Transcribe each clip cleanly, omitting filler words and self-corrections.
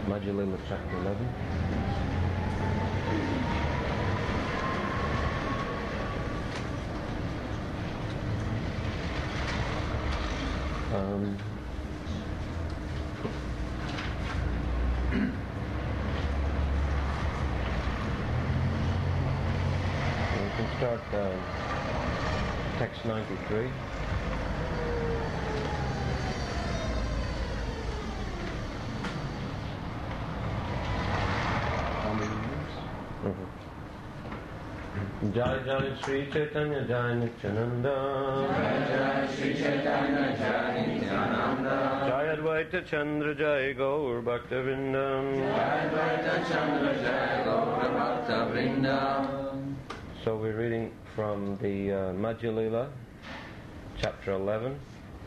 Madhya Lila chapter 11. We can start text 93. Jai Jai Sri Chaitanya Jai Nityananda Jai Jai Sri Chaitanya Jai Nityananda Jai Advaita Chandra Jai Gaur Bhakta Vrindam Jai Advaita Chandra Jai Gaur Bhakta Vrindam. So we're reading from the Madhya Lila, chapter 11,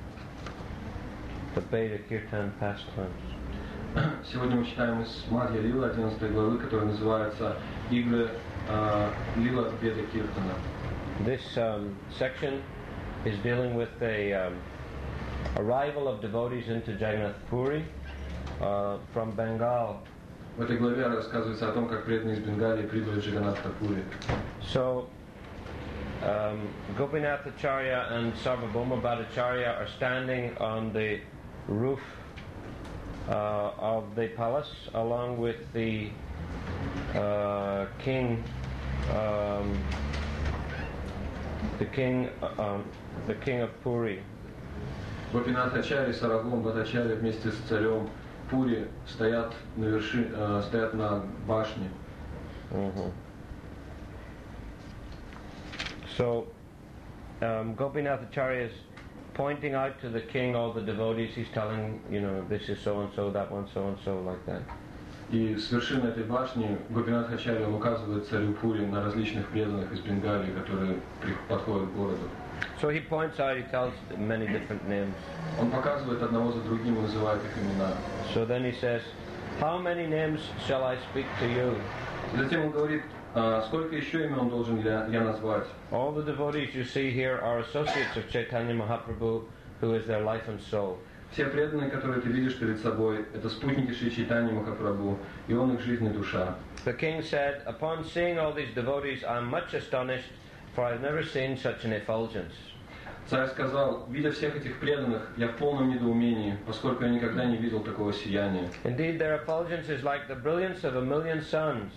the Veda Kirtan pastimes. Сегодня мы читаем из Мадхья Лилы 11 главы, которая называется «Игры Лила Веда Киртана». This section is dealing with the arrival of devotees into Jagannath Puri from Bengal. В этой главе рассказывается о том, как преданные из Бенгалии прибыли в Джаганнатха-Пури. So, Gopinathacharya and Sarvabhauma Bhattacharya are standing on the roof of the palace, along with the king of Puri. Гопинатхачарья и Сарвабхаума Бхаттачарья вместе с царем Пури стоят на башне. Mm-hmm. So, Gopinathacharya is pointing out to the king all the devotees. He's telling, this is so and so, that one so and so, like that. И с вершины этой башни Гопинатхачарья указывает царю Пури на различных преданных из Бенгалии, которые подходят к городу. So he points out, he tells many different names. Он показывает одного за другим и называет их имена. So then he says, how many names shall I speak to you? Затем он говорит, сколько еще имен должен я назвать? All the devotees you see here are associates of Chaitanya Mahaprabhu, who is their life and soul. Все преданные, которые ты видишь перед собой, это спутники Шри Чайтаньи Махапрабху, и он их жизнь и душа. The king said, upon seeing all these devotees, I am much astonished, for I have never seen such an effulgence. Царь сказал, видя всех этих преданных, я в полном недоумении, поскольку я никогда не видел такого сияния. Indeed, their effulgence is like the brilliance of a million suns.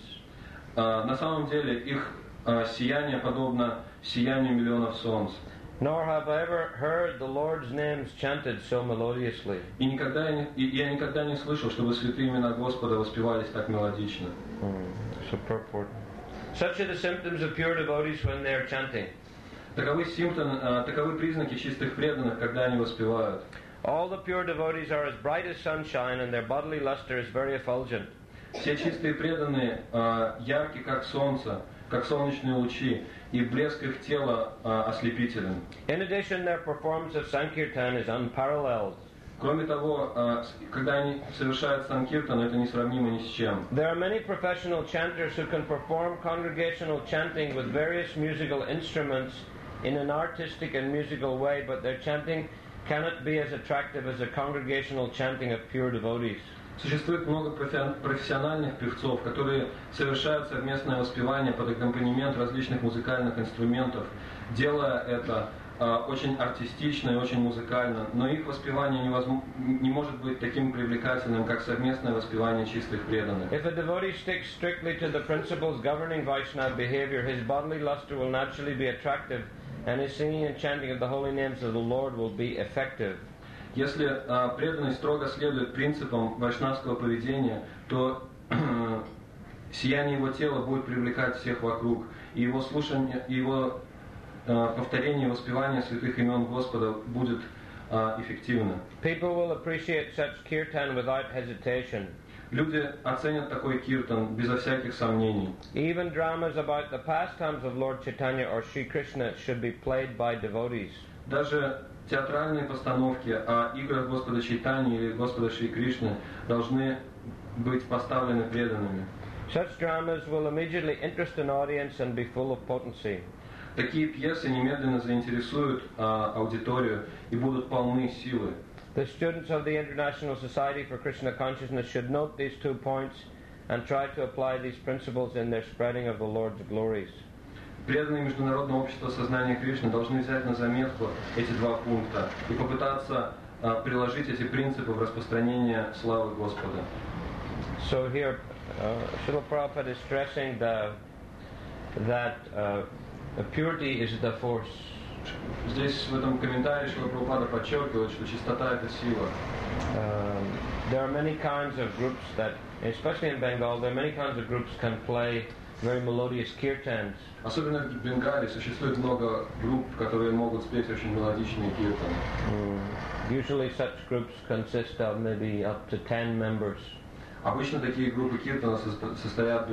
На самом деле, их сияние подобно сиянию миллионов солнц. Nor have I ever heard the Lord's names chanted so melodiously. И я никогда не слышал, чтобы святые имена Господа воспевались так мелодично. So purport. Such are the symptoms of pure devotees when they are chanting. Таковы признаки чистых преданных, когда они воспевают. All the pure devotees are as bright as sunshine, and their bodily luster is very effulgent. Все чистые преданные ярки, как солнце, как солнечные лучи, и блеск их тела ослепителен. In addition, their performance of Sankirtan is unparalleled. Кроме того, когда они совершают санкиртан, это несравнимо ни с чем. There are many professional chanters who can perform congregational chanting with various musical instruments in an artistic and musical way, but their chanting cannot be as attractive as a congregational chanting of pure devotees. Существует много профессиональных певцов, которые совершают совместное воспевание под аккомпанемент различных музыкальных инструментов, делая это очень артистично и очень музыкально, но их воспевание не может быть таким привлекательным, как совместное воспевание чистых преданных. If a devotee sticks strictly to the principles governing Vaishnava behavior, his bodily luster will naturally be attractive, and his singing and chanting of the holy names of the Lord will be effective. Если преданный строго следует принципам вайшнавского поведения, то сияние его тела будет привлекать всех вокруг, и его слушание, его повторение и воспевание святых имен Господа будет эффективно. People will appreciate such kirtan without hesitation. Люди оценят такой киртан безо всяких сомнений. Even dramas about the pastimes of Lord Chaitanya or Sri Krishna should be played by devotees. Даже театральные постановки о играх Господа Чайтаньи или Господа Шри Кришны должны быть поставлены преданными. Such dramas will immediately interest an audience and be full of potency. Такие пьесы немедленно заинтересуют аудиторию и будут полны силы. The students of the International Society for Krishna Consciousness should note these 2 points and try to apply these principles in their spreading of the Lord's glories. Преданные Международного общества сознания Кришны должны взять на заметку эти 2 пункта и попытаться приложить эти принципы в распространение славы Господа. So here, Srila Prabhupada is stressing that purity is the force. Здесь в этом комментарии Шрила Прабхупада подчеркивает, что чистота – это сила. There are many kinds of groups that, especially in Bengal, there are many kinds of groups can play very melodious kirtans. Особенно в Бенгалии существует много групп, которые могут спеть очень мелодичные киртаны. Usually such groups consist of maybe up to 10 members. Обычно такие группы киртана состоят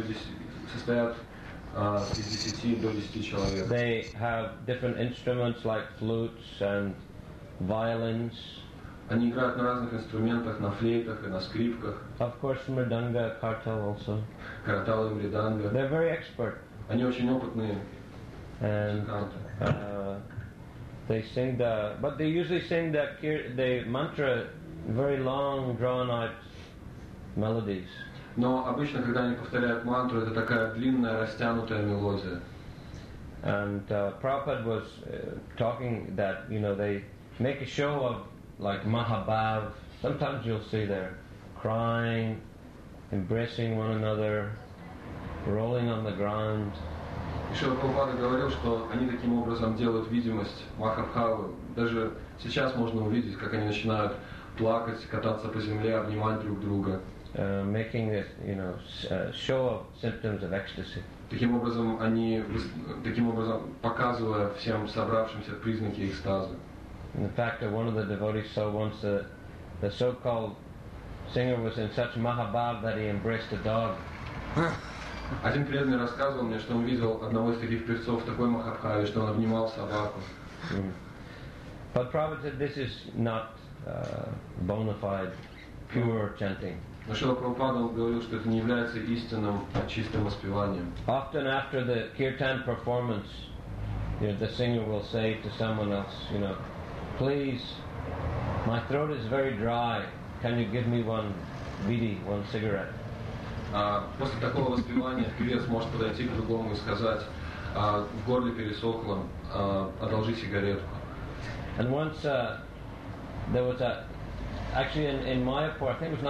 из 10 до 10 человек. They have different instruments like flutes and violins. Они играют на разных инструментах, на флейтах и на скрипках. Of course, mridanga, kartal also. Каратал и мриданга. They're very expert. Они очень опытные And музыканты. they sing but they usually sing the mantra, very long, drawn-out melodies. Но обычно, когда они повторяют мантру, это такая длинная, растянутая мелодия. And Prabhupada was talking that, they make a show of like Mahabhav. Sometimes you'll see they're crying, embracing one another, rolling on the ground. И Шрила Прабхупада говорил, что они таким образом делают видимость Махабхавы. Даже сейчас можно увидеть, как они начинают плакать, кататься по земле, обнимать друг друга. Making this, show of symptoms of ecstasy. Таким образом, показывая всем собравшимся признаки экстаза. In fact, one of the devotees saw once the so-called singer was in such Mahabhav that he embraced a dog. Один преданный рассказывал мне, что он видел одного из таких певцов в такой Махабхаве, что он обнимал собаку. But Prabhupada said this is not bona fide, pure chanting. Но Шрила Прабхупада говорил, что это не является истинным, чистым воспеванием. Often after the kirtan performance, the singer will say to someone else, please, my throat is very dry. Can you give me one bidi, one cigarette? После такого воспевания певец может подойти к другому и сказать, в горле пересохло, одолжи сигаретку. And once there was actually in Mayapur, I think it was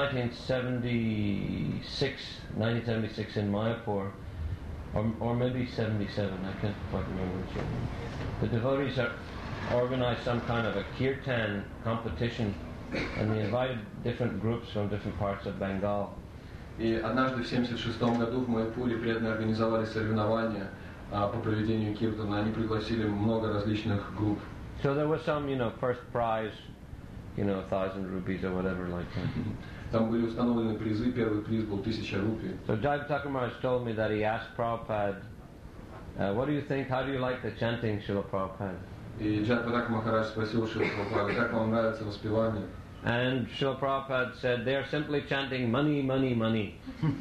1976 in Mayapur, or maybe 77, I can't quite remember which one. The devotees organized some kind of a kirtan competition, and they invited different groups from different parts of Bengal. И однажды в 1976 году в Майпуре преданные организовали соревнования по проведению киртана. Они пригласили много различных групп. So there was some, first prize, 1,000 rupees or whatever like that. Там были установлены призы. Первый приз был 1000 рупий. So Jayapataka Maharaj told me that he asked Prabhupada, what do you think, how do you like the chanting, Srila Prabhupada? И Джайапатака Махарадж спросил Шрила Прабхупада, как вам нравится воспевание? And Srila Prabhupada said, they are simply chanting money, money, money.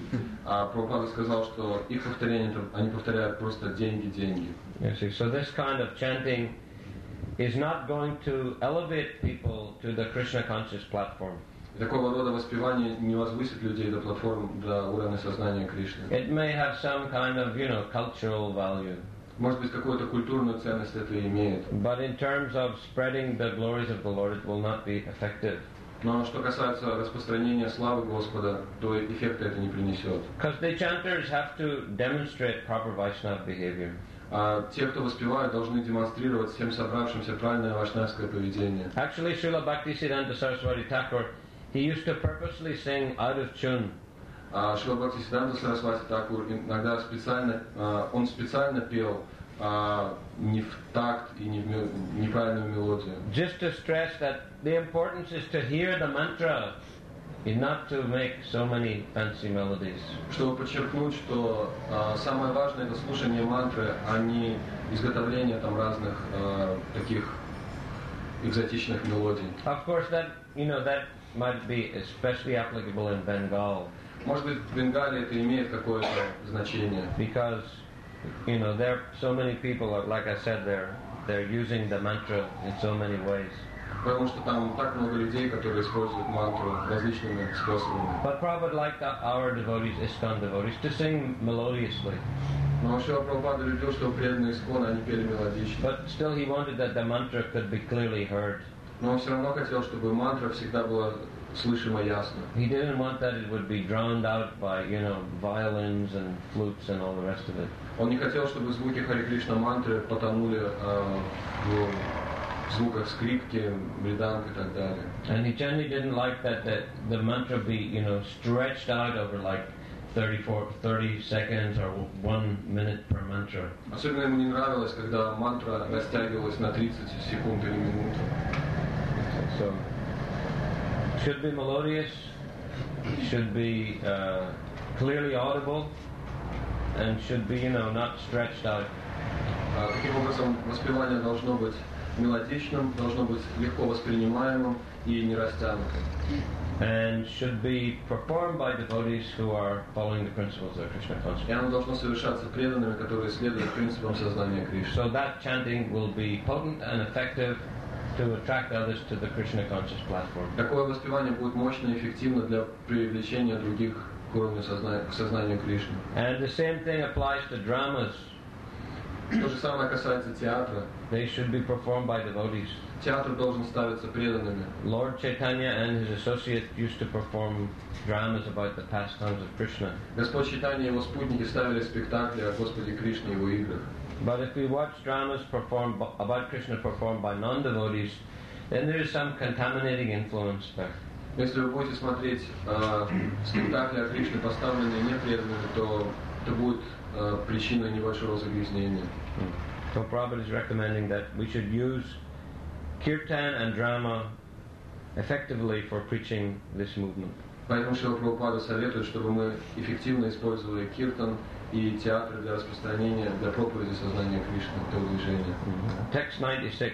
А Прабхупада сказал, что их повторение, они повторяют просто деньги, деньги. Yes, so this kind of chanting is not going to elevate people to the Krishna conscious platform. Такого рода воспевание не возвысит людей до платформ, до уровня сознания Кришны. It may have some kind of, cultural value. Может быть, какую-то культурную ценность это имеет. But in terms of spreading the glories of the Lord, it will not be effective. Но что касается распространения славы Господа, то эффекта это не принесет. Because the chanters have to demonstrate proper Vaishnava behavior. А те, кто воспевает, должны демонстрировать всем собравшимся правильное вайшнавское поведение. Actually, Srila Bhaktisiddhanta Saraswati Thakur, he used to purposely sing out of tune. Шрила Бхактисиддханта Сарасвати Такур иногда он специально пел не в такт и не в неправильную мелодию. Just to stress that the importance is to hear the mantra, is not to make so many fancy melodies. Чтобы подчеркнуть, что самое важное это слушание мантры, а не изготовление там разных таких экзотичных мелодий. Of course, that might be especially applicable in Bengal. Может быть, в Бенгалии это имеет какое-то значение. Because, there are so many people, like I said, they're using the mantra in so many ways. Потому что там так много людей, которые используют мантру различными способами. But Prabhupada liked our devotees, ISKCON devotees, to sing melodiously. Но Шрила Прабхупада любил, что преданные Искона, они пели мелодично. But still he wanted that the mantra could be clearly heard. Но он все равно хотел, чтобы мантра всегда была слышима ясно. He didn't want that it would be drowned out by, violins and flutes and all the rest of it. Он не хотел, чтобы звуки Харе Кришна мантры потонули в звуках скрипки, мриданг и так далее. And he generally didn't like that the mantra be, stretched out over like 30 seconds or 1 minute per mantra. Особенно ему не нравилось, когда мантра растягивалась на 30 секунд или минуту. So, should be melodious, should be clearly audible, and should be, not stretched out. Таким образом, воспевание должно быть мелодичным, должно быть легко воспринимаемым и не растянутым. And should be performed by devotees who are following the principles of Krishna consciousness. И оно должно совершаться преданными, которые следуют принципам сознания Кришны. So that chanting will be potent and effective to attract others to the Krishna conscious platform. Такое воспевание будет мощно и эффективно для привлечения других к уровню к сознанию Кришны. And the same thing applies to dramas. То же самое касается театра. They should be performed by devotees. Театр должен ставиться преданными. Lord Chaitanya and his associates used to perform dramas about the pastimes of Krishna. Господь Чайтанья и его спутники ставили спектакли о Господе Кришне и его играх. But if we watch dramas about Krishna performed by non-devotees, then there is some contaminating influence there. Если вы будете смотреть спектакли о Кришне, поставленные непреданными, то это будет причиной небольшого загрязнения. So Prabhupada is recommending that we should use kirtan and drama effectively for preaching this movement. Поэтому Шрила Прабхупада советует, чтобы мы эффективно использовали киртан и театр для распространения, для проповеди сознания Кришны, этого движения. Text 96.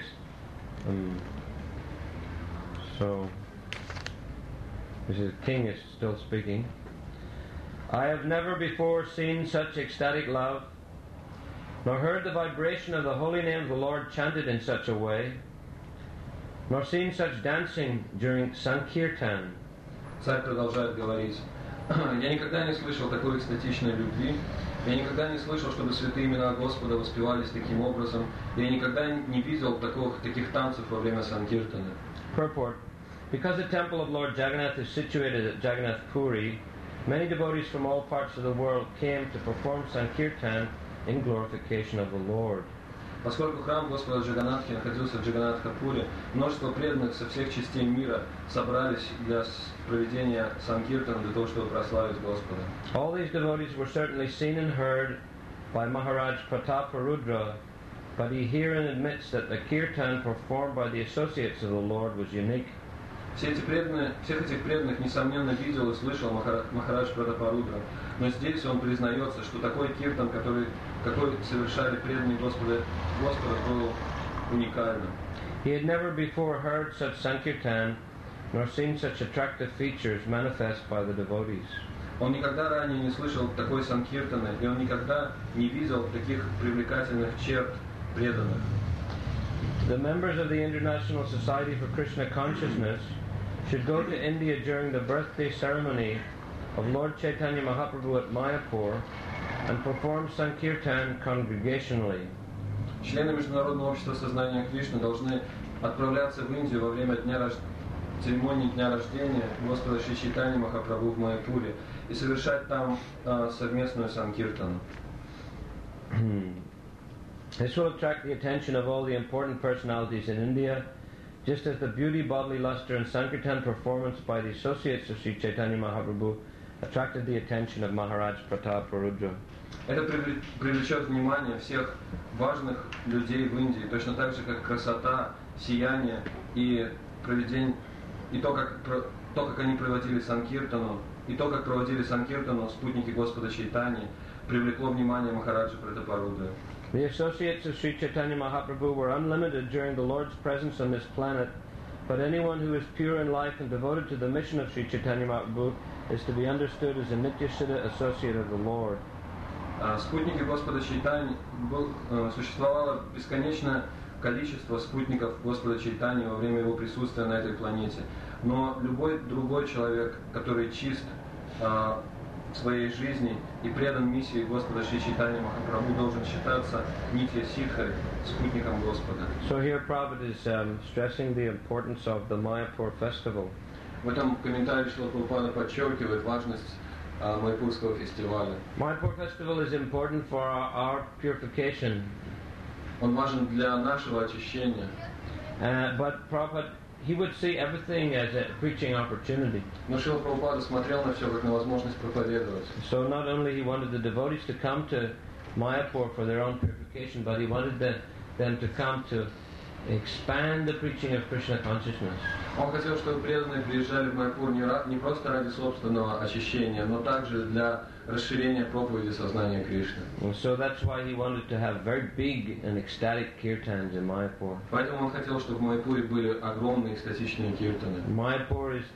So, this is King is still speaking. I have never before seen such ecstatic love, nor heard the vibration of the holy name of the Lord chanted in such a way, nor seen such dancing during Sankirtan. Царь продолжает говорить. Я никогда не слышал такой экстатичной любви. Я никогда не слышал, чтобы святые имена Господа воспевались таким образом. Я никогда не видел таких танцев во время Санкиртана. Purport. Because the temple of Lord Jagannath is situated at Jagannath Puri, many devotees from all parts of the world came to perform Sankirtan in glorification of the Lord. Поскольку храм Господа Джаганнатхи находился в Джаганнатхапуре, множество преданных со всех частей мира собрались для проведения Санкиртана для того, чтобы прославить Господа. All these devotees were certainly seen and heard by Maharaj Prataparudra, but he herein admits that the kirtan performed by the associates of the Lord was unique. Всех этих преданных, несомненно, видел и слышал Махарадж Пратапарудра, но здесь он признается, что такой киртан, какой совершали преданные Господа, был уникальным. He had never before heard such Sankirtan, nor seen such attractive features manifest by the devotees. Он никогда ранее не слышал такой санкиртаны, и он никогда не видел таких привлекательных черт преданных. The members of the International Society for Krishna Consciousness should go to India during the birthday ceremony of Lord Chaitanya Mahaprabhu at Mayapur and perform Sankirtan congregationally. Члены Международного общества сознания Кришны должны отправляться в Индию во время церемонии дня рождения Господа Шри Чайтаньи Махапрабху в Майяпуре и совершать там совместную санкиртану. This will attract the attention of all the important personalities in India, just as the beauty, bodily luster, and Sankirtan performance by the associates of Sri Chaitanya Mahaprabhu attracted the attention of Maharaj Prataparudra. Это привлечет внимание всех важных людей в Индии, точно так же, как красота, сияние и то, как они проводили санкиртану, и то, как проводили санкиртану спутники Господа Чайтаньи, привлекло внимание Махараджа Пратапарудры. The associates of Sri Chaitanya Mahaprabhu were unlimited during the Lord's presence on this planet, but anyone who is pure in life and devoted to the mission of Sri Chaitanya Mahaprabhu is to be understood as a Nityasiddha associate of the Lord. Спутники Господа Чайтаньи существовало бесконечное количество спутников Господа Чайтаньи во время его присутствия на этой планете. Но любой другой человек, который чист в своей жизни и предан миссии Господа Шри Чайтаньи Махапрабху, должен считаться Нитья Сидхой, спутником Господа. So here Prabhupada is stressing the importance of the Mayapur festival. В этом комментарии Шрила Прабхупада подчеркивает важность Майпурского фестиваля. Mayapur festival is important for our purification. Он важен для нашего очищения. But Prabhupada, he would see everything as a preaching opportunity. Но Шрила Прабхупада смотрел на все как на возможность проповедовать. So not only he wanted the devotees to come to Mayapur for their own purification, but he wanted them to come to expand the preaching of Krishna consciousness. Он хотел, чтобы преданные приезжали в Майпур не просто ради собственного очищения, но также для расширения проповеди сознания Кришны. And so that's why he wanted to have very big and ecstatic kirtans in Mayapur. Поэтому он хотел, чтобы в Майпуре были огромные экстатичные киртаны. Mayapur is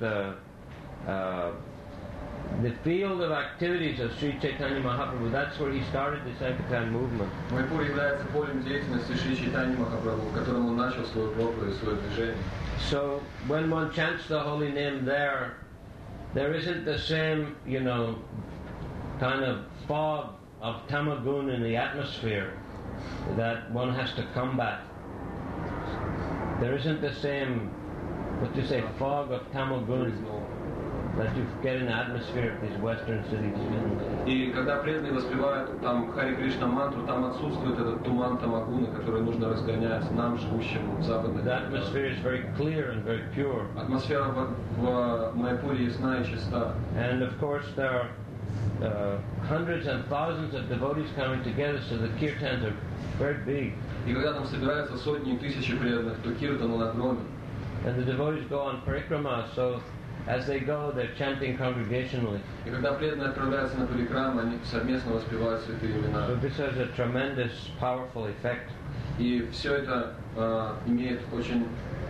the field of activities of Sri Chaitanya Mahaprabhu. That's where he started the Sankirtan movement. Майпур является полем деятельности Шри Чайтаньи Махапрабху, в котором он начал свою проповедь, свое движение. So when one chants the holy name there isn't the same, kind of fog of tamagun in the atmosphere that one has to combat. There isn't the same, fog of tamagun that you get in the atmosphere of these western cities. И когда преданные воспевают там Хари Кришна мантру, там отсутствует этот туман тамагуны, который нужно разгонять нам, живущим в западных. The atmosphere is very clear and very pure. Атмосфера в Майпуре ясна и чиста. And of course there are hundreds and thousands of devotees coming together, so the kirtans are very big. И когда там собираются сотни и тысячи преданных, то киртан он огромен. And the devotees go on parikrama, so as they go, they're chanting congregationally. И когда преданные отправляются на парикрам, они совместно воспевают святые имена. So this has a tremendous, powerful effect. И все это имеет очень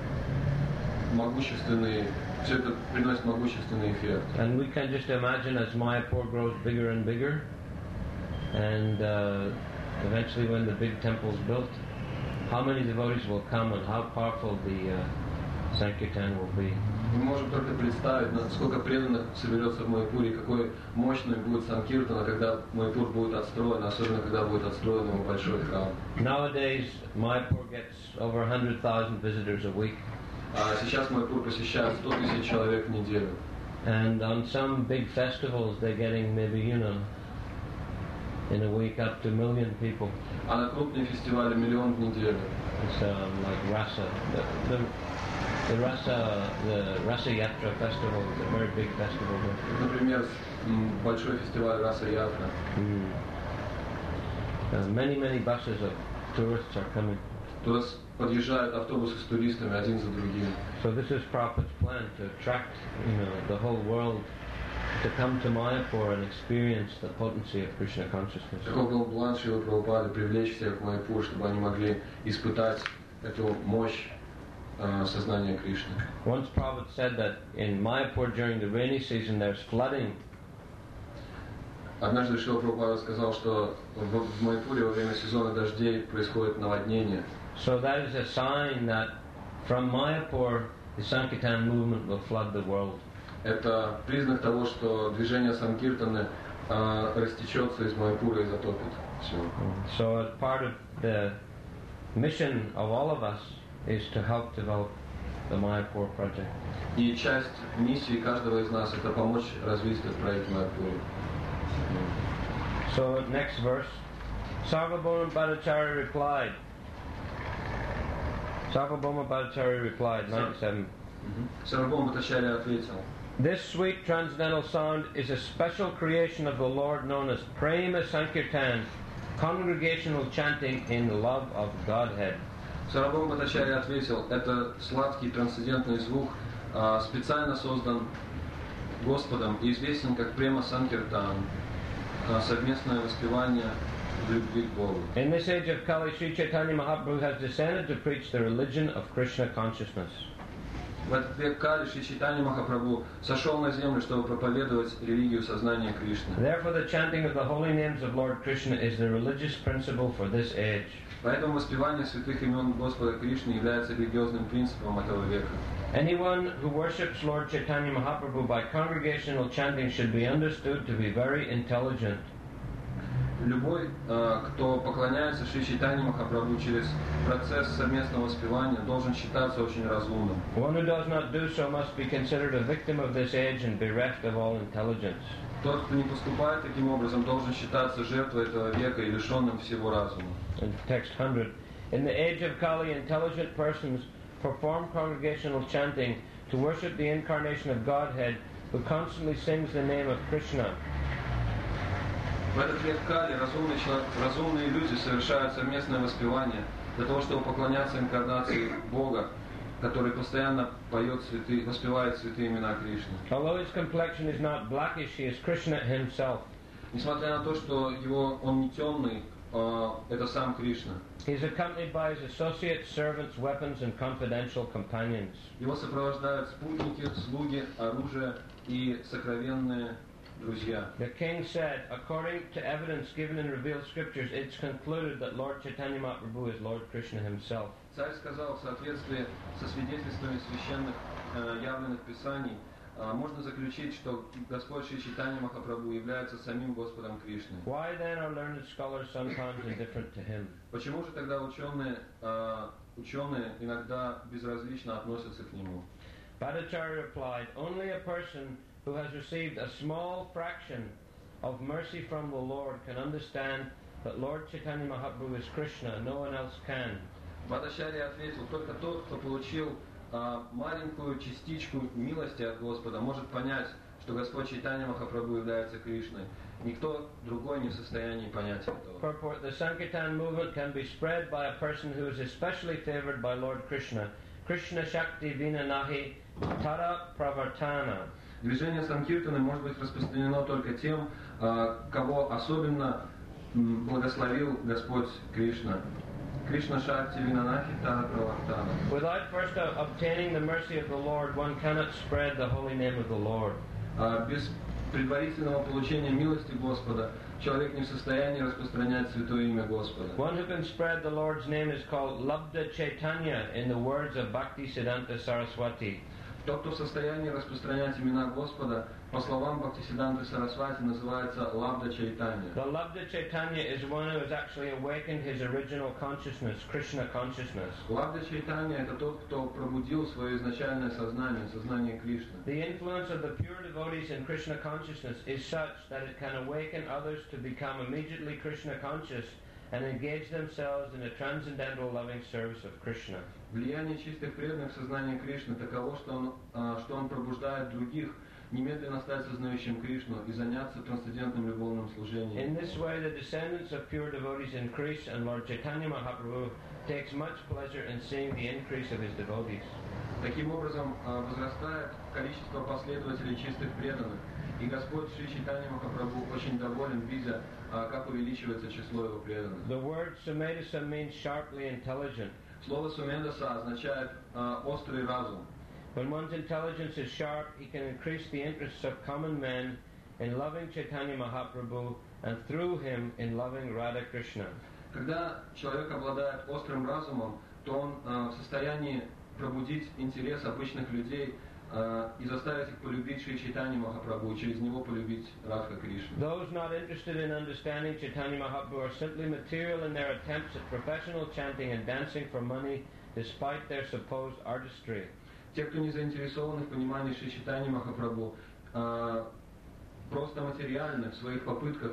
все это приносит могущественный эффект. And we can just imagine as Mayapur grows bigger and bigger, and eventually when the big temple is built, how many devotees will come and how powerful the Sankirtan will be. Мы можем только представить, насколько преданных соберется в Майпуре, какой мощный будет Санкиртан, когда Майпур будет отстроен, особенно когда будет отстроен его большой храм. Nowadays, Mayapur gets over 100,000 visitors a week. А сейчас Майпур посещает 100 тысяч человек в неделю. And on some big festivals, they're getting maybe, in a week up to 1 million people. А на крупные фестивали миллион в неделю. It's like Rasa. The Rasa Yatra festival is a very big festival. Например, большой фестиваль Раса Ятра. Many buses of tourists are coming. Туда подъезжают автобусы с туристами один за другим. So this is Prabhupada's plan to attract, the whole world to come to Mayapur and experience the potency of Krishna consciousness. Таков был план Шрилы Прабхупады привлечь всех в Майпур, чтобы они могли испытать эту мощь сознания Кришны. Once Prabhupada said that in Mayapur during the rainy season there's flooding. Однажды Шрила Прабхупада сказал, что в Майпуре во время сезона дождей происходит наводнение. So that is a sign that from Mayapur the Sankirtan movement will flood the world. Это признак того, что движение Санкиртаны растечется из Майпура и затопит все. So as part of the mission of all of us is to help develop the Mayapur project. И часть миссии каждого из нас это помочь развить этот проект в Майпуре. So next verse, Sarvabhauma Bhattacharya replied. Sarvabhauma Bhattacharya replied, 97. Сарвабхаума Бхаттачарья ответил: This sweet transcendental sound is a special creation of the Lord known as Prema Sankirtan, congregational chanting in love of Godhead. Сарвабхаума Бхаттачарья ответил: это сладкий трансцендентный звук, специально создан Господом и известен как Према Санкиртан, совместное воспевание в любви к Богу. In this age of Kali, Sri Chaitanya Mahaprabhu has descended to preach the religion of Krishna consciousness. В этот век Кали Шри Чайтанья Махапрабху сошел на землю, чтобы проповедовать религию сознания Кришны. Therefore, the chanting of the holy names of Lord Krishna is the religious principle for this age. Поэтому воспевание святых имен Господа Кришны является религиозным принципом этого века. Anyone who worships Lord Chaitanya Mahaprabhu by congregational chanting should be understood to be very intelligent. Любой, кто поклоняется Шри Чайтанье Махапрабху через процесс совместного воспевания, должен считаться очень разумным. One who does not do so must be considered a victim of this age and bereft of all intelligence. Тот, кто не поступает таким образом, должен считаться жертвой этого века и лишенным всего разума. In text 100, in the age of Kali, intelligent persons perform congregational chanting to worship the incarnation of Godhead, who constantly sings the name of Krishna. В этот век Кали разумные люди совершают совместное воспевание для того, чтобы поклоняться инкарнации Бога, который постоянно воспевает святые имена Кришны. Although his complexion is not blackish, he is Krishna himself. Несмотря на то, что он не темный, это сам Кришна. He is accompanied by his associates, servants, weapons, and confidential companions. Его сопровождают спутники, слуги, оружие и сокровенные друзья. The king said, according to evidence given in revealed scriptures, it's concluded that Lord Chaitanya Mahaprabhu is Lord Krishna himself. Царь сказал, в соответствии со свидетельствами священных явленных писаний, можно заключить, что Господь Шри Чайтанья Махапрабху является самим Господом Кришной. Why then are learned scholars sometimes indifferent to him? Почему же тогда ученые иногда безразлично относятся к нему? Bhattacharya replied, only a person who has received a small fraction of mercy from the Lord can understand that Lord Chaitanya Mahaprabhu is Krishna, no one else can. Бхаттачарья ответил, только тот, кто получил маленькую частичку милости от Господа, может понять, что Господь Чайтанья Махапрабху является Кришной. Никто другой не в состоянии понять этого. Purport: the Sankirtan movement can be spread by a person who is especially favored by Lord Krishna. Krishna Shakti Vina Nahi Tara Pravartana. Движение Санкиртаны может быть распространено только тем, кого особенно благословил Господь Кришна. Кришна Шакти Винанахи Тара Правартана. Without first obtaining the mercy of the Lord, one cannot spread the holy name of the Lord. Без предварительного получения милости Господа человек не в состоянии распространять святое имя Господа. One who can spread the Lord's name is called Labda Chaitanya in the words of Bhaktisiddhanta Saraswati. Тот, кто в состоянии распространять имена Господа, по словам Бхактисиддханты Сарасвати, называется Лабда Чайтанья. The Labda Chaitanya is one who has actually awakened his original consciousness, Krishna consciousness. Лабда Чайтанья – это тот, кто пробудил свое изначальное сознание, сознание Кришны. The influence of the pure devotees in Krishna consciousness is such that it can awaken others to become immediately Krishna conscious and engage themselves in a transcendental loving service of Krishna. Влияние чистых преданных в сознание Кришны таково, что он пробуждает других немедленно стать сознающим Кришну и заняться трансцендентным любовным служением. In this way, the descendants of pure devotees increase, and Lord Chaitanya Mahaprabhu takes much pleasure in seeing the increase of his devotees. Таким образом, возрастает количество последователей чистых преданных, и Господь Шри Чайтанья Махапрабху очень доволен, видя, как увеличивается число его преданных. The word Sumedasa means sharply intelligent. Слово Сумедаса означает острый разум. When one's intelligence is sharp, he can increase the interests of common men in loving Chaitanya Mahaprabhu and through him in loving Radha Krishna. Когда человек обладает острым разумом, то он в состоянии пробудить интерес обычных людей и заставить их полюбить Шри Чайтанья Махапрабху, и через него полюбить Радха Кришну. Those not interested in understanding Chaitanya Mahaprabhu are simply material in their attempts at professional chanting and dancing for money, despite their supposed artistry. Те, кто не заинтересованы в понимании Шри Чайтаньи Махапрабху, просто материальны в своих попытках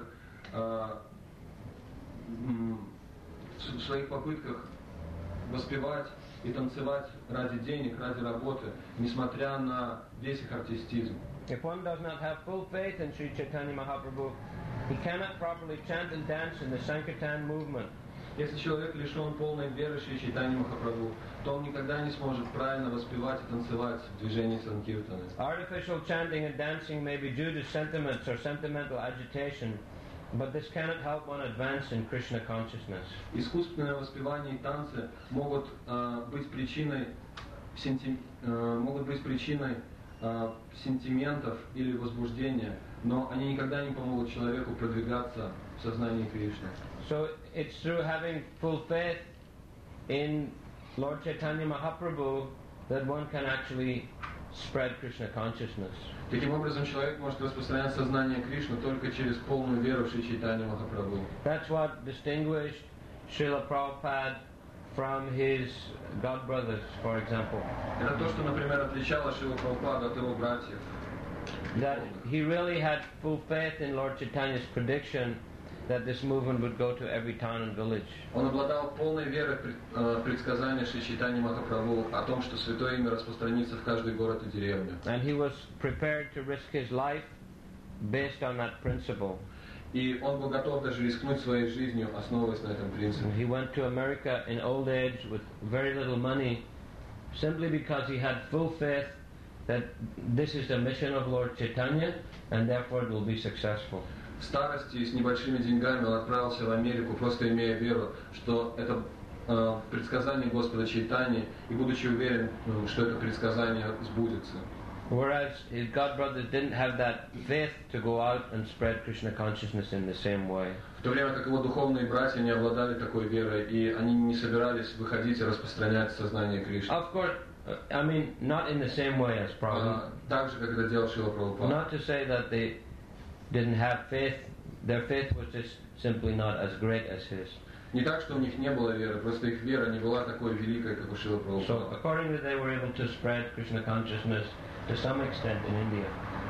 воспевать и танцевать ради денег, ради работы, несмотря на весь их артистизм. If one does not have full faith in Sri Chaitanya Mahaprabhu, he cannot properly chant and dance in the Sankirtan movement. Если человек лишен полной веры в Шри Чайтаньи Махапрабху, то он никогда не сможет правильно воспевать и танцевать в движении Санкиртаны. Artificial chanting and dancing may be due to sentiments or sentimental agitation, but this cannot help one advance in Krishna consciousness. Искусственное воспевание и танцы могут быть причиной сентиментов или возбуждения, но они никогда не помогут человеку продвигаться в сознании Кришны. So it's through having full faith in Lord Chaitanya Mahaprabhu that one can actually spread Krishna consciousness. Таким образом, человек может распространять сознание Кришны только через полную веру в Шри Чайтанью Махапрабху. That's what distinguished Srila Prabhupada from his god brothers, for example. Это то, что, например, отличало Шрила Прабхупада от его братьев. That he really had full faith in Lord Chaitanya's prediction that this movement would go to every town and village. Он обладал полной верой в предсказание Шри Чайтаньи Махапрабху о том, что Святое Имя распространится в каждый город и деревню. And he was prepared to risk his life based on that principle. И он был готов даже рискнуть своей жизнью, основываясь на этом принципе. He went to America in old age with very little money, simply because he had full faith that this is the mission of Lord Chaitanya, and therefore it will be successful. В старости с небольшими деньгами он отправился в Америку, просто имея веру, что это предсказание Господа Чайтаньи, и будучи уверен, что это предсказание сбудется. Whereas his god brothers didn't have that faith to go out and spread Krishna consciousness in the same way. В то время как его духовные братья не обладали такой верой, и они не собирались выходить и распространять сознание Кришны. Of course, I mean, not in the same way as Prabhupada. Так же, как это делал Шрила Прабхупада. Not to say that they didn't have faith, their faith was just simply not as great as his. Не так, что у них не было веры, просто их вера не была такой великой, как у Шрила Прабхупады. So accordingly they were able to spread Krishna consciousness to some extent in India.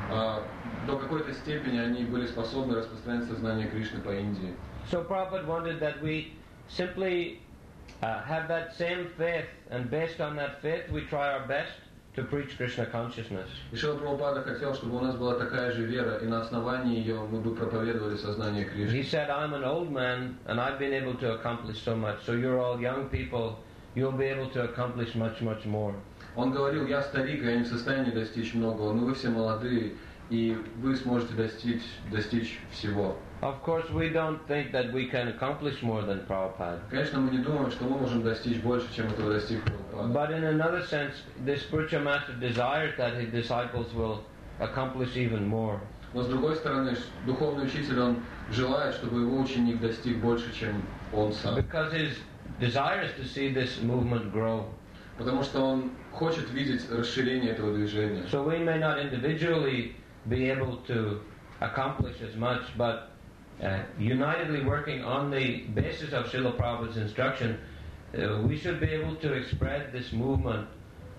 До какой-то степени они были способны распространять сознание Кришны по Индии. So Prabhupada wanted that we simply have that same faith, and based on that faith we try our best to preach Krishna consciousness. И Шрила Прабхупада хотел, чтобы у нас была такая же вера, и на основании ее мы бы проповедовали сознание Кришны. He said, I'm an old man and I've been able to accomplish so much, so you're all young people, you'll be able to accomplish much, much more. Он говорил, я старик, я не в состоянии достичь многого, но вы все молодые, и вы сможете достичь всего. Of course, we don't think that we can accomplish more than Prabhupada. Конечно, мы не думаем, что мы можем достичь больше, чем этого достиг Прабхупада. But in another sense, the spiritual master desires that his disciples will accomplish even more. Но с другой стороны, духовный учитель, он желает, чтобы его ученик достиг больше, чем он сам. Because his desire is to see this movement grow. Потому что он хочет видеть расширение этого движения. So we may not individually be able to accomplish as much, but unitedly working on the basis of Srila Prabhupada's instruction, we should be able to spread this movement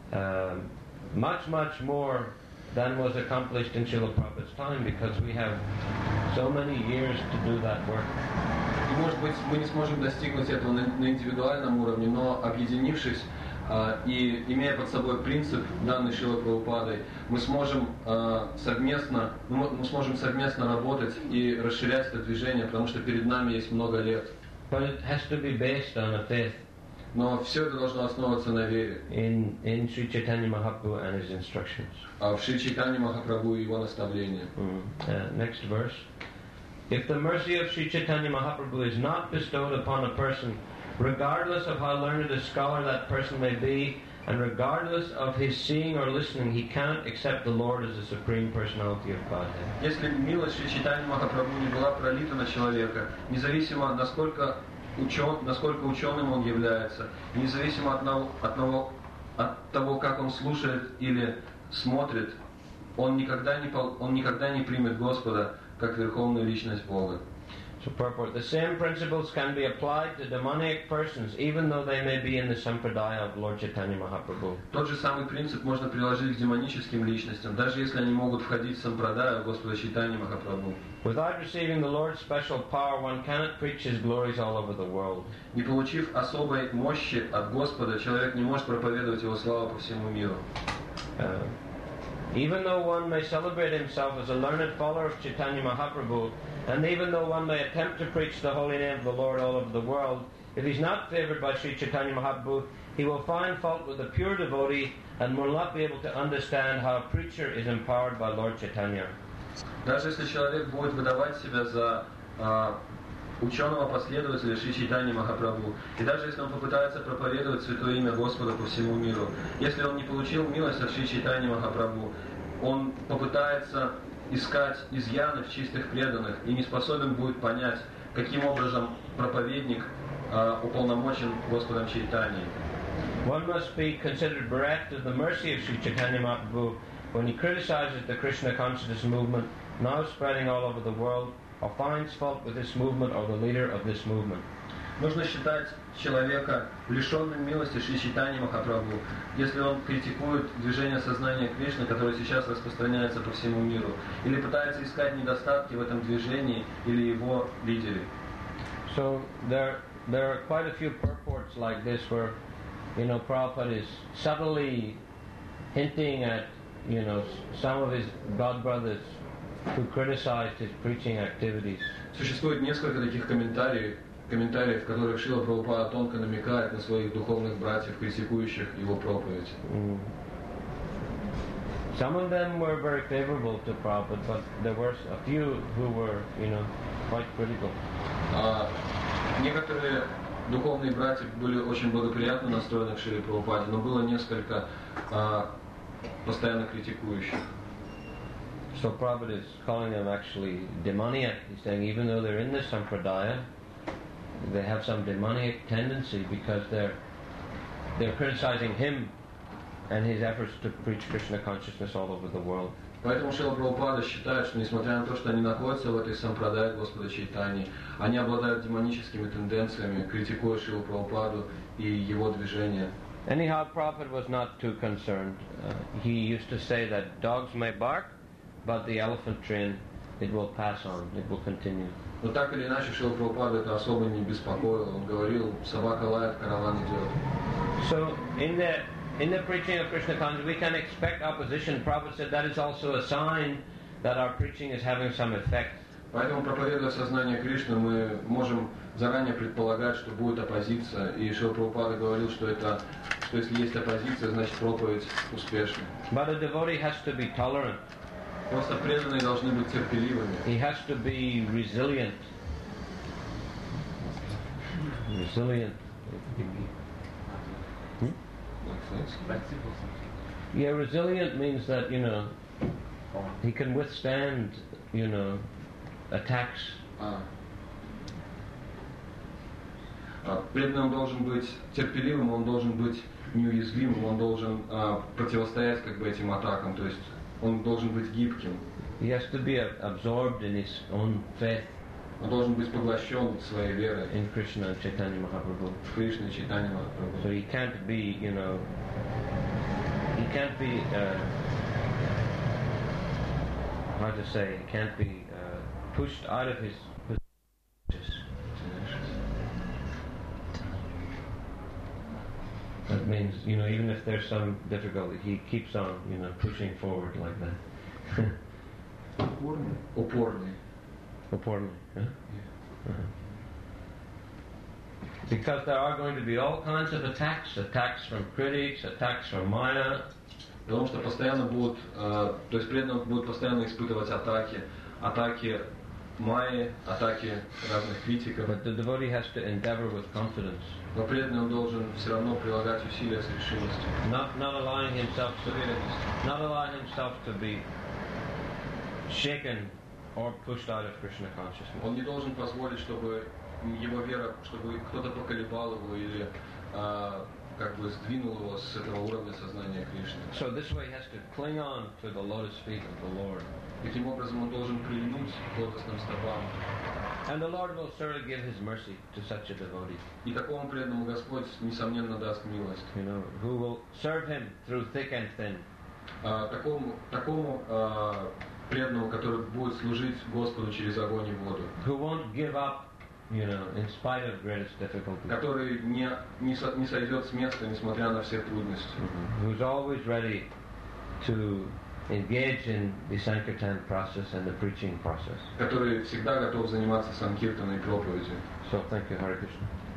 much, much more than was accomplished in Srila Prabhupada's time, because we have so many years to do that work. И, может быть, мы не сможем достигнуть этого на индивидуальном уровне, но объединившись и имея под собой принцип, данный Шрилой Прабхупадой, мы сможем совместно работать и расширять это движение, потому что перед нами есть много лет. But it has to be based on a faith. Но все это должно основываться на вере. In Sri Chaitanya Mahaprabhu and his instructions. В Шри Чайтаньи Махапрабху и его наставления. Next verse. If the mercy of Sri Chaitanya Mahaprabhu is not bestowed upon a person, regardless of how learned a scholar that person may be, and regardless of his seeing or listening, he cannot accept the Lord as the Supreme Personality of Godhead. Если милость Шри Чайтаньи Махапрабху не была пролита на человека, независимо насколько ученым он является, независимо от того, как он слушает или смотрит, он никогда не примет Господа как Верховную Личность Бога. So purport, the same principles can be applied to demoniac persons, even though they may be in the sampradaya of Lord Chaitanya Mahaprabhu. Тот же самый принцип можно приложить к демоническим личностям, даже если они могут входить в сампрадаю Господа Чайтаньи Махапрабху. Without receiving the Lord's special power, one cannot preach His glories all over the world. Не получив особой мощи от Господа, человек не может проповедовать Его славу по всему миру. Even though one may celebrate himself as a learned follower of Chaitanya Mahaprabhu, and even though one may attempt to preach the holy name of the Lord all over the world, if he's not favored by Sri Chaitanya Mahaprabhu, he will find fault with a pure devotee and will not be able to understand how a preacher is empowered by Lord Chaitanya. Даже если человек будет выдавать себя за ученого последователя Шри Чайтаньи Махапрабху, и даже если он попытается проповедовать святое имя Господа по всему миру, если он не получил милость от Шри Чайтаньи Махапрабху, он попытается искать изъяны в чистых преданных и не способен будет понять, каким образом проповедник уполномочен Господом Чайтаньей. One must be considered bereft of the mercy of Sri Chaitanya Mahaprabhu when he criticizes the Krishna consciousness movement now spreading all over the world, or finds fault with this movement or the leader of this movement. Нужно считать человека лишенным милости Шри Чайтаньи Махапрабху, если он критикует движение сознания Кришны, которое сейчас распространяется по всему миру, или пытается искать недостатки в этом движении или его лидере. So there are quite a few purports like this where, Prabhupada is subtly hinting at, some of his god brothers who criticized his preaching activities. Существует несколько таких комментариев, в которых Шрила Прабхупада тонко намекает на своих духовных братьев, критикующих его проповедь. Some of them were very favorable to Prabhupada, but there were a few who were, quite critical. Некоторые духовные братья были очень благоприятно настроены к Шриле Прабхупаде, но было несколько постоянно критикующих. So Prabhupada is calling them actually demoniac. He's saying even though they're in this sampradaya, they have some demoniac tendency because they're criticizing him and his efforts to preach Krishna consciousness all over the world. Поэтому Шрила Прабхупада считает, что несмотря на то, что они находятся в этой сампрадае Господа Чайтаньи, они обладают демоническими тенденциями, критикуя Шрилу Прабхупаду и его движение. Anyhow, Prabhupada was not too concerned. He used to say that dogs may bark, but the elephant train, it will pass on, it will continue. Но так или иначе Шрила Прабхупада это особо не беспокоило. Он говорил, собака лает, караван идет. So in the preaching of Krishna consciousness, we can expect opposition. Prabhupada said that is also a sign that our preaching is having some effect. Поэтому, проповедуя сознание Кришны, мы можем заранее предполагать, что будет оппозиция. И Шрила Прабхупада говорил, что если есть оппозиция, значит проповедь успешна. But a devotee has to be tolerant. Просто преданные должны быть терпеливыми. He has to be resilient. Resilient. Yeah, resilient means that, he can withstand, attacks. Преданный должен быть терпеливым, он должен быть неуязвимым, он должен противостоять этим атакам, то есть он должен быть гибким. He has to be absorbed in his own faith. Он должен быть поглощен своей верой. In Krishna and Chaitanya Mahaprabhu. Krishna and Chaitanya Mahaprabhu. So he can't be, he can't be pushed out of his position. That means, even if there's some difficulty, he keeps on, pushing forward like that. Упорный. Упорный, huh? Yeah. Uh-huh. Because there are going to be all kinds of attacks from critics, attacks from Maya. Потому что постоянно будут, то есть преданные будут постоянно испытывать атаки Майи, атаки разных критиков. But the devotee has to endeavor with confidence. Но преданный он должен все равно прилагать усилия с решимостью. Not allowing himself to be shaken or pushed out of Krishna consciousness. Он не должен позволить, чтобы его вера, чтобы кто-то поколебал его или сдвинул его с этого уровня сознания Кришны. So this way he has to cling on to the lotus feet of the Lord. Таким образом он должен прильнуть к лотосным стопам. And the Lord will surely give His mercy to such a devotee. И такому преданному Господь несомненно даст милость. Who will serve Him through thick and thin. Такому преданному, который будет служить Господу через огонь и воду. Who won't give up, in spite of greatest difficulties. Который не сойдет с места, несмотря на все трудности. Who's always ready to engage in the Sankirtan process and the preaching process. Который всегда готов заниматься санкиртаной и проповедью. So thank you, Hare Krishna.